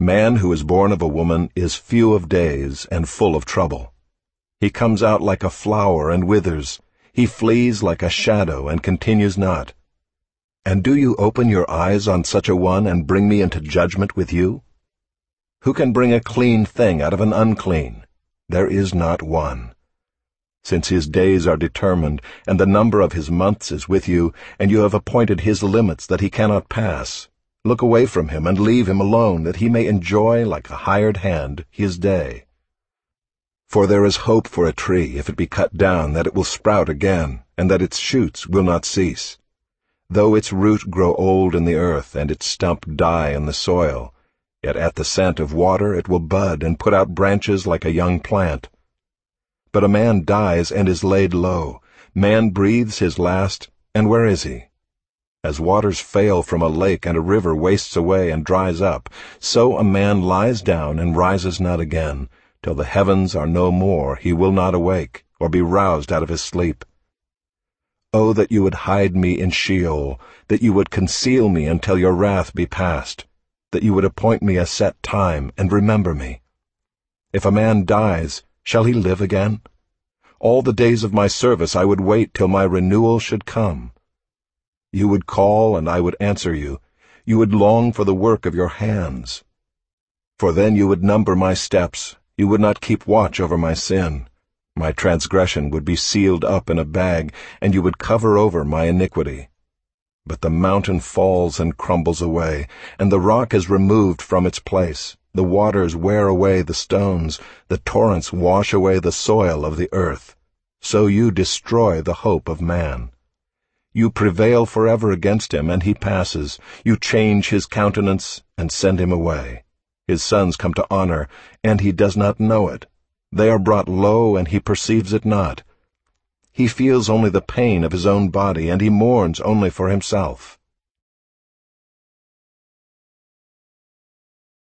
Man who is born of a woman is few of days and full of trouble. He comes out like a flower and withers. He flees like a shadow and continues not. And do you open your eyes on such a one and bring me into judgment with you? Who can bring a clean thing out of an unclean? There is not one. Since his days are determined, and the number of his months is with you, and you have appointed his limits that he cannot pass, look away from him and leave him alone, that he may enjoy, like a hired hand, his day. For there is hope for a tree, if it be cut down, that it will sprout again, and that its shoots will not cease. Though its root grow old in the earth, and its stump die in the soil, yet at the scent of water it will bud and put out branches like a young plant. But a man dies and is laid low. Man breathes his last, and where is he? As waters fail from a lake and a river wastes away and dries up, so a man lies down and rises not again. Till the heavens are no more, he will not awake, or be roused out of his sleep. Oh, that you would hide me in Sheol, that you would conceal me until your wrath be past, that you would appoint me a set time and remember me. If a man dies, shall he live again? All the days of my service I would wait till my renewal should come. You would call, and I would answer you. You would long for the work of your hands. For then you would number my steps. You would not keep watch over my sin. My transgression would be sealed up in a bag, and you would cover over my iniquity. But the mountain falls and crumbles away, and the rock is removed from its place. The waters wear away the stones, the torrents wash away the soil of the earth. So you destroy the hope of man. You prevail forever against him, and he passes. You change his countenance and send him away. His sons come to honor, and he does not know it. They are brought low, and he perceives it not. He feels only the pain of his own body, and he mourns only for himself.